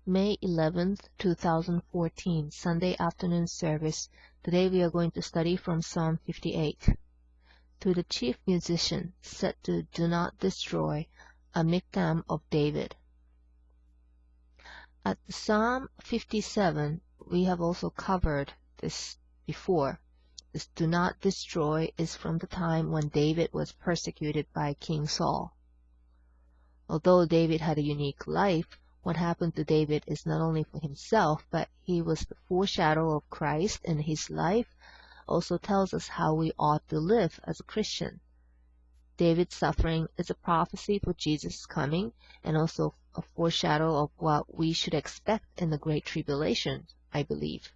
May 11th, 2014, Sunday afternoon service. Today we are going to study from Psalm 58. To the chief musician, set to Do Not Destroy, a miktam of David. At Psalm 57, we have also covered this before. This Do Not Destroy is from the time when David was persecuted by King Saul. Although David had a unique life, what happened to David is not only for himself, but he was the foreshadow of Christ, and his life also tells us how we ought to live as a Christian. David's suffering is a prophecy for Jesus' coming, and also a foreshadow of what we should expect in the Great Tribulation, I believe.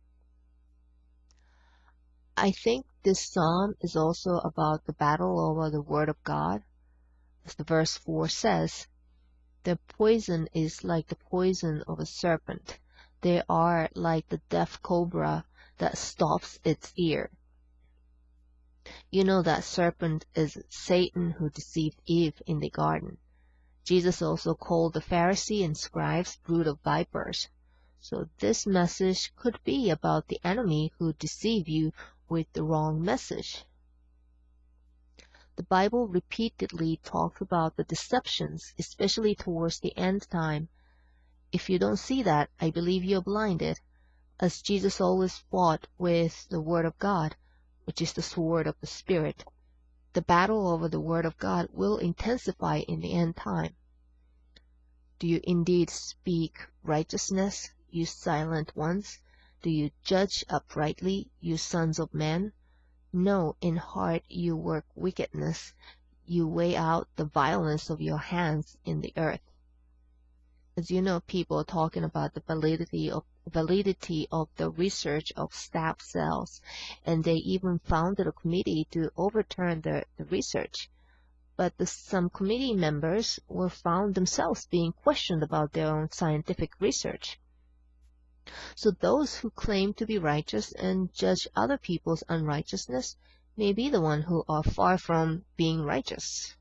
I think this psalm is also about the battle over the Word of God. As the verse 4 says, their poison is like the poison of a serpent. They are like the deaf cobra that stops its ear. You know that serpent is Satan who deceived Eve in the garden. Jesus also called the Pharisees and scribes brood of vipers. So this message could be about the enemy who deceived you with the wrong message. The Bible repeatedly talks about the deceptions, especially towards the end time. If you don't see that, I believe you're blinded, as Jesus always fought with the Word of God, which is the sword of the Spirit. The battle over the Word of God will intensify in the end time. Do you indeed speak righteousness, you silent ones? Do you judge uprightly, you sons of men? No, in heart you work wickedness. You weigh out the violence of your hands in the earth. As you know, people are talking about the validity of the research of staph cells, and they even founded a committee to overturn the research. But some committee members were found themselves being questioned about their own scientific research. So those who claim to be righteous and judge other people's unrighteousness may be the one who are far from being righteous.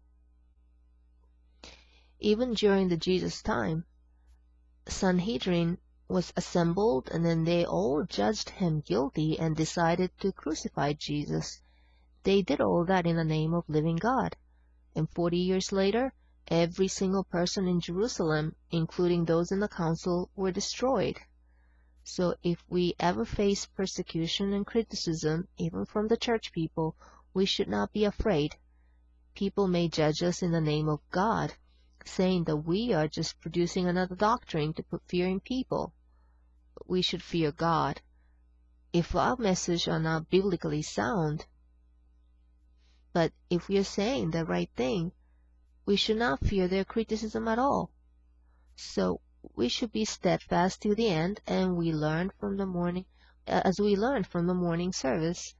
Even during the Jesus time, Sanhedrin was assembled, and then they all judged him guilty and decided to crucify Jesus. They did all that in the name of living God. And 40 years later, every single person in Jerusalem, including those in the council, were destroyed. So if we ever face persecution and criticism, even from the church people, we should not be afraid. People may judge us in the name of God, saying that we are just producing another doctrine to put fear in people. But we should fear God. If our message are not biblically sound, but if we are saying the right thing, we should not fear their criticism at all. So we should be steadfast to the end, and we learn from the morning, as we learned from the morning service.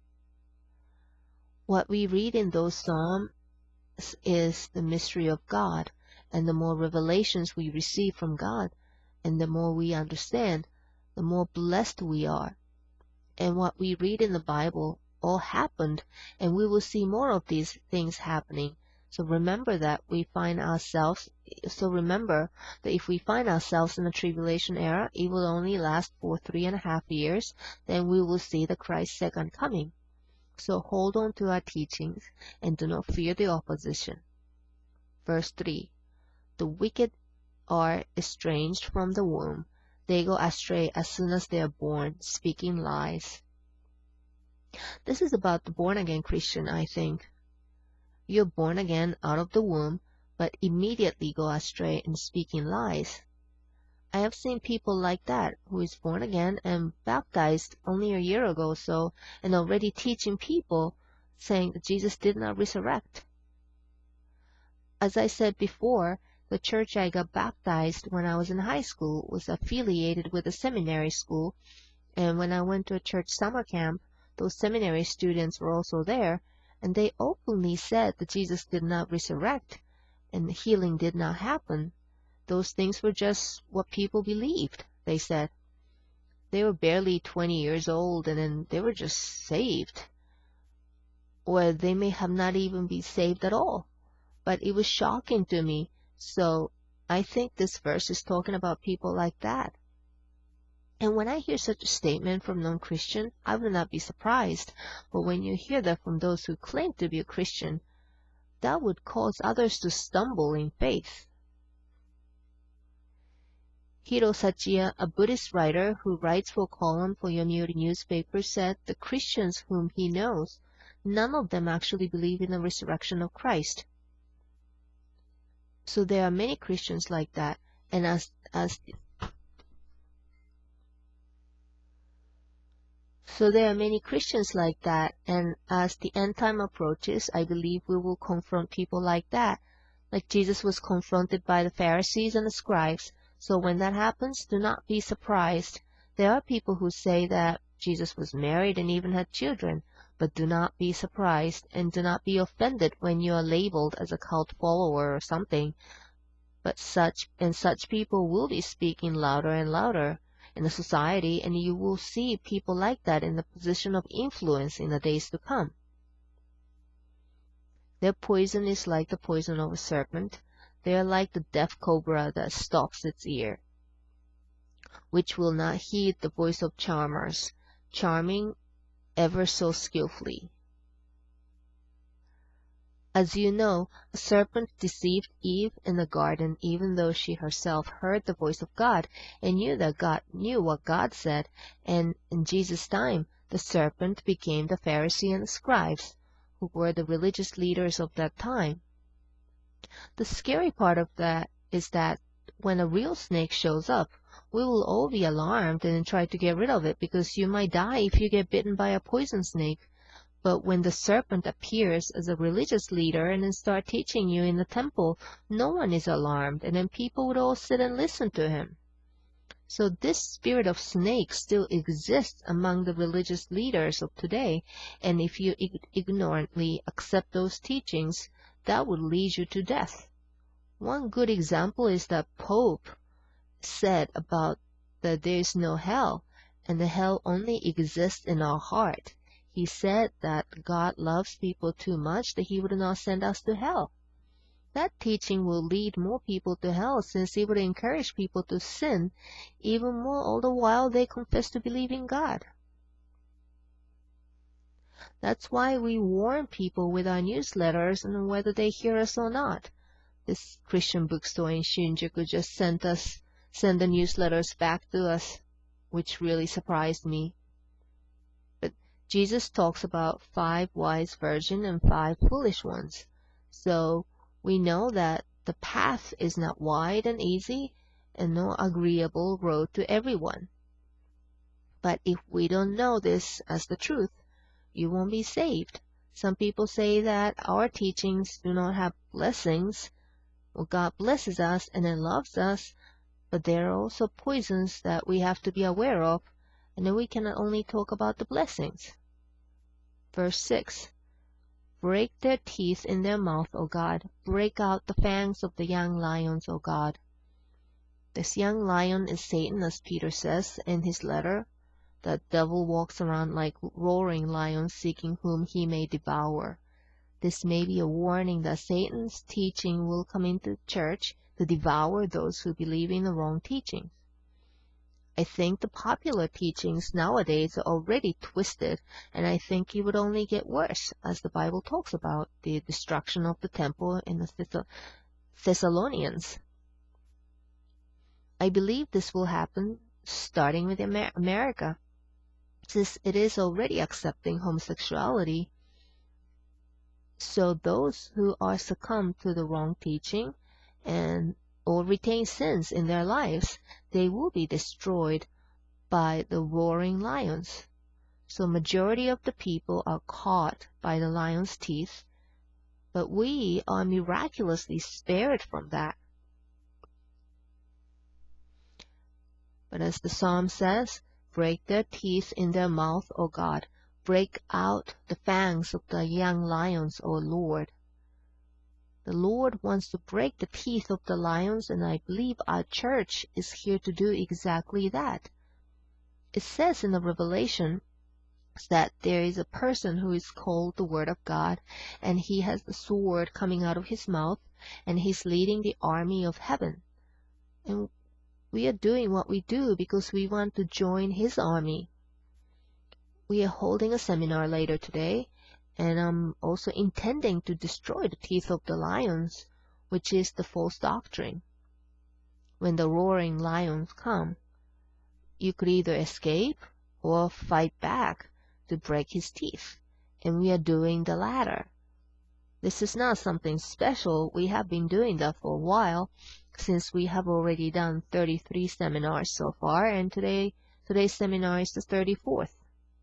What we read in those psalms is the mystery of God, and the more revelations we receive from God, and the more we understand, the more blessed we are. And what we read in the Bible all happened, and we will see more of these things happening. So remember that if we find ourselves in the tribulation era, it will only last for 3.5 years, then we will see the Christ's second coming. So hold on to our teachings and do not fear the opposition. Verse 3. The wicked are estranged from the womb. They go astray as soon as they are born, speaking lies. This is about the born-again Christian, I think. You're born again out of the womb, but immediately go astray and speaking lies. I have seen people like that, who is born again and baptized only a year ago or so, and already teaching people, saying that Jesus did not resurrect. As I said before, the church I got baptized when I was in high school was affiliated with a seminary school, and when I went to a church summer camp, those seminary students were also there, and they openly said that Jesus did not resurrect, and healing did not happen. Those things were just what people believed, they said. They were barely 20 years old, and then they were just saved. Or they may have not even been saved at all. But it was shocking to me. So I think this verse is talking about people like that. And when I hear such a statement from non-Christian, I will not be surprised. But when you hear that from those who claim to be a Christian, that would cause others to stumble in faith. Hiro Sachiya, a Buddhist writer who writes for a column for Yomiuri newspaper, said the Christians whom he knows, none of them actually believe in the resurrection of Christ. So there are many Christians like that, and as the end time approaches, I believe we will confront people like that, like Jesus was confronted by the Pharisees and the scribes. So when that happens, do not be surprised. There are people who say that Jesus was married and even had children, but do not be surprised and do not be offended when you are labeled as a cult follower or something. But such people will be speaking louder and louder in the society, and you will see people like that in the position of influence in the days to come. Their poison is like the poison of a serpent. They are like the deaf cobra that stops its ear, which will not heed the voice of charmers, charming ever so skillfully. As you know, a serpent deceived Eve in the garden, even though she herself heard the voice of God and knew what God said. And in Jesus' time, the serpent became the Pharisee and the scribes, who were the religious leaders of that time. The scary part of that is that when a real snake shows up, we will all be alarmed and try to get rid of it, because you might die if you get bitten by a poison snake. But when the serpent appears as a religious leader and then start teaching you in the temple, no one is alarmed, and then people would all sit and listen to him. So this spirit of snake still exists among the religious leaders of today, and if you ignorantly accept those teachings, that would lead you to death. One good example is that Pope said about that there is no hell, and the hell only exists in our heart. He said that God loves people too much that he would not send us to hell. That teaching will lead more people to hell, since it would encourage people to sin even more, all the while they confess to believe in God. That's why we warn people with our newsletters, and whether they hear us or not. This Christian bookstore in Shinjuku just sent the newsletters back to us, which really surprised me. But Jesus talks about 5 wise virgins and 5 foolish ones. So we know that the path is not wide and easy, and no agreeable road to everyone. But if we don't know this as the truth, you won't be saved. Some people say that our teachings do not have blessings. Well, God blesses us and then loves us, but there are also poisons that we have to be aware of, and then we cannot only talk about the blessings. Verse 6. Break their teeth in their mouth, O God. Break out the fangs of the young lions, O God. This young lion is Satan, as Peter says in his letter. The devil walks around like roaring lion, seeking whom he may devour. This may be a warning that Satan's teaching will come into church to devour those who believe in the wrong teachings. I think the popular teachings nowadays are already twisted, and I think it would only get worse, as the Bible talks about the destruction of the temple in the Thessalonians. I believe this will happen starting with America, since it is already accepting homosexuality. So those who are succumbed to the wrong teaching or retain sins in their lives, they will be destroyed by the roaring lions. So majority of the people are caught by the lion's teeth, but we are miraculously spared from that. But as the psalm says, break their teeth in their mouth, O God. Break out the fangs of the young lions, O Lord. The Lord wants to break the teeth of the lions, and I believe our church is here to do exactly that. It says in the Revelation that there is a person who is called the Word of God, and he has the sword coming out of his mouth, and he's leading the army of heaven. And we are doing what we do because we want to join his army. We are holding a seminar later today, and I'm also intending to destroy the teeth of the lions, which is the false doctrine. When the roaring lions come, you could either escape or fight back to break his teeth, and we are doing the latter. This is not something special. We have been doing that for a while, since we have already done 33 seminars so far, and today's seminar is the 34th.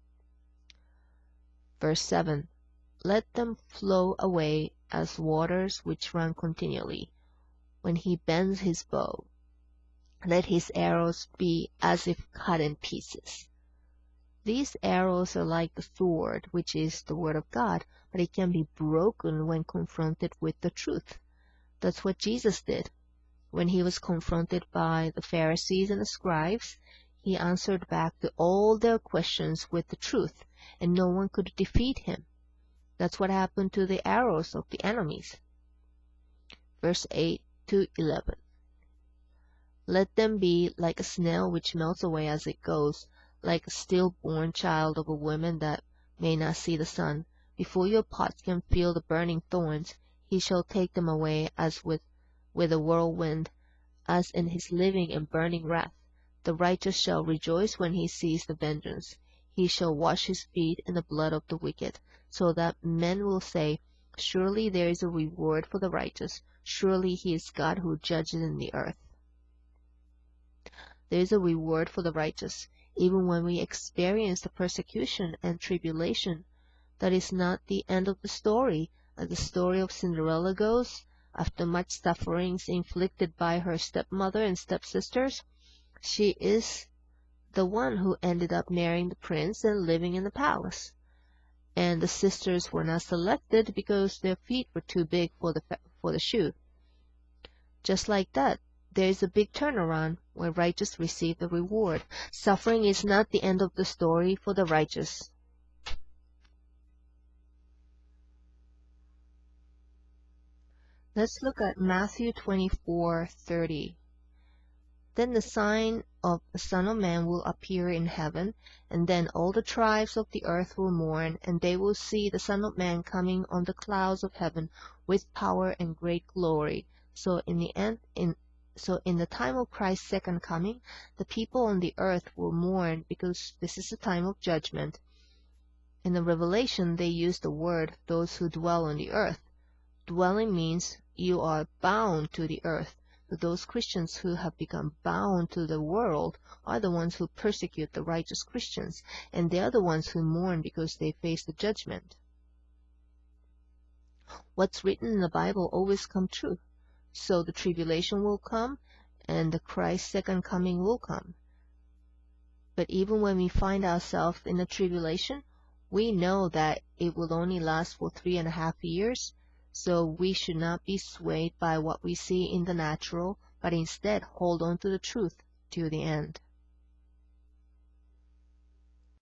Verse 7. Let them flow away as waters which run continually. When he bends his bow, let his arrows be as if cut in pieces. These arrows are like the sword, which is the word of God, but it can be broken when confronted with the truth. That's what Jesus did. When he was confronted by the Pharisees and the scribes, he answered back to all their questions with the truth, and no one could defeat him. That's what happened to the arrows of the enemies. Verse 8 to 11. Let them be like a snail which melts away as it goes, like a stillborn child of a woman that may not see the sun. Before your pots can feel the burning thorns, he shall take them away as with a whirlwind, as in his living and burning wrath. The righteous shall rejoice when he sees the vengeance. He shall wash his feet in the blood of the wicked, so that men will say, surely there is a reward for the righteous. Surely he is God who judges in the earth. There is a reward for the righteous. Even when we experience the persecution and tribulation, that is not the end of the story. As the story of Cinderella goes, after much sufferings inflicted by her stepmother and stepsisters, she is the one who ended up marrying the prince and living in the palace. And the sisters were not selected because their feet were too big for the shoe. Just like that, there is a big turnaround where righteous receive the reward. Suffering is not the end of the story for the righteous. Let's look at Matthew 24:30. Then the sign of the Son of Man will appear in heaven, and then all the tribes of the earth will mourn, and they will see the Son of Man coming on the clouds of heaven with power and great glory. So in the time of Christ's second coming, the people on the earth will mourn because this is a time of judgment. In the Revelation, they use the word those who dwell on the earth. Dwelling means you are bound to the earth. But those Christians who have become bound to the world are the ones who persecute the righteous Christians, and they are the ones who mourn because they face the judgment. What's written in the Bible always comes true. So the tribulation will come, and the Christ's second coming will come. But even when we find ourselves in a tribulation, we know that it will only last for 3.5 years, so we should not be swayed by what we see in the natural, but instead hold on to the truth to the end.